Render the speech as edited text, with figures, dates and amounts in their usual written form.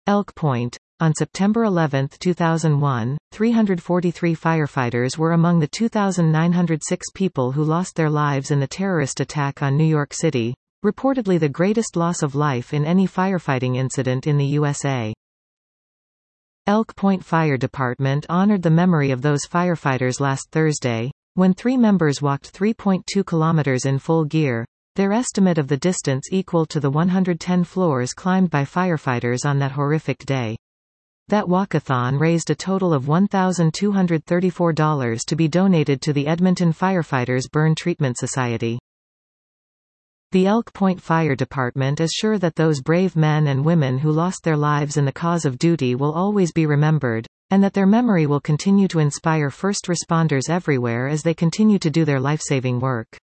Elk Point. On September 11, 2001, 343 firefighters were among the 2,906 people who lost their lives in the terrorist attack on New York City, reportedly the greatest loss of life in any firefighting incident in the USA. Elk Point Fire Department honored the memory of those firefighters last Thursday, when 3 members walked 3.2 kilometers in full gear, their estimate of the distance equal to the 110 floors climbed by firefighters on that horrific day. That walkathon raised a total of $1,234 to be donated to the Edmonton Firefighters Burn Treatment Society. The Elk Point Fire Department is sure that those brave men and women who lost their lives in the cause of duty will always be remembered, and that their memory will continue to inspire first responders everywhere as they continue to do their life-saving work.